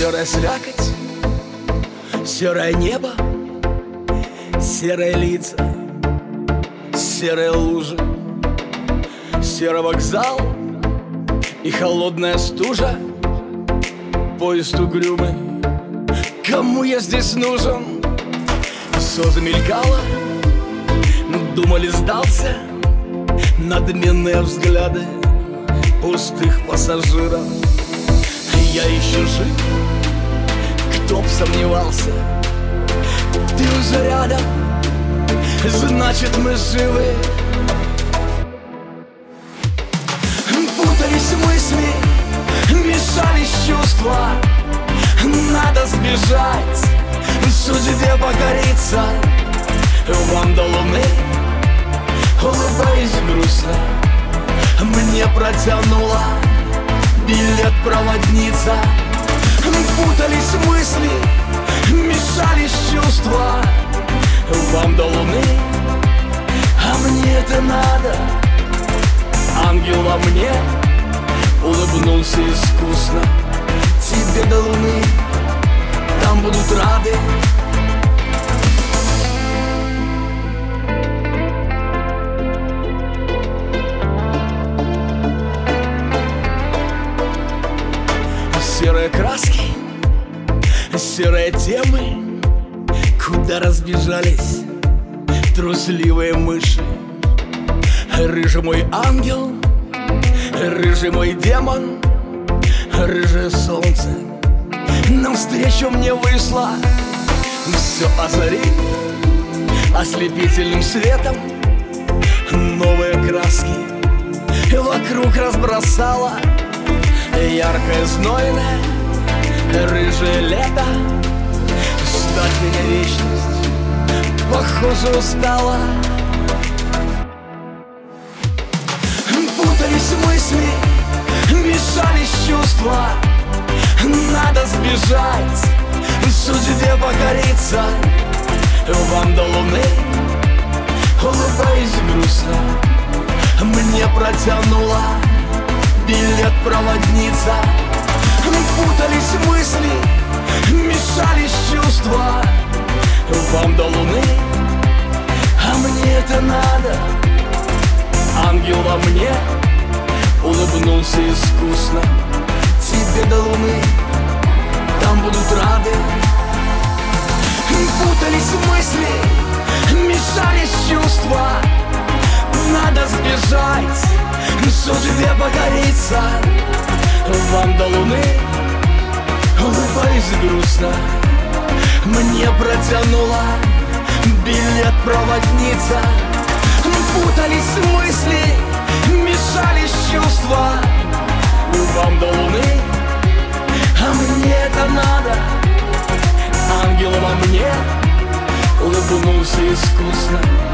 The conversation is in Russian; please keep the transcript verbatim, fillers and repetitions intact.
Серая слякоть, серое небо, серые лица, серые лужи, серый вокзал и холодная стужа. Поезд угрюмый, кому я здесь нужен? Все замелькало, думали, сдался. Надменные взгляды пустых пассажиров. Я еще жив, кто б сомневался. Ты уже рядом, значит мы живы. Путались мысли, мешались чувства. Надо сбежать, судьбе покориться. Вам до луны, улыбаясь грустно, мне протянула билет проводница. Путались мысли, мешались чувства. Вам до луны, а мне это надо. Ангел во мне улыбнулся искусно. Тебе до луны, там будут рады. Серые краски, серые темы, куда разбежались трусливые мыши. Рыжий мой ангел, рыжий мой демон, рыжее солнце навстречу мне вышло. Все озарив ослепительным светом, новые краски вокруг разбросала. Яркое, знойное, рыжее лето. Ждать меня вечность, похоже, устала. Путались мысли, мешались чувства. Надо сбежать, судьбе покориться. Вам до луны, улыбаясь грустно, мне протянула билет проводница. Путались мысли, мешались чувства. Вам до луны, а мне это надо. Ангел во мне улыбнулся искусно. Тебе до луны, там будут рады. Путались мысли, мешались чувства. Надо сбежать, судьбе покориться. Вам до луны, улыбаясь грустно, мне протянула билет проводница. Путались мысли, мешались чувства. Вам до луны, а мне это надо. Ангел во мне улыбнулся искусно.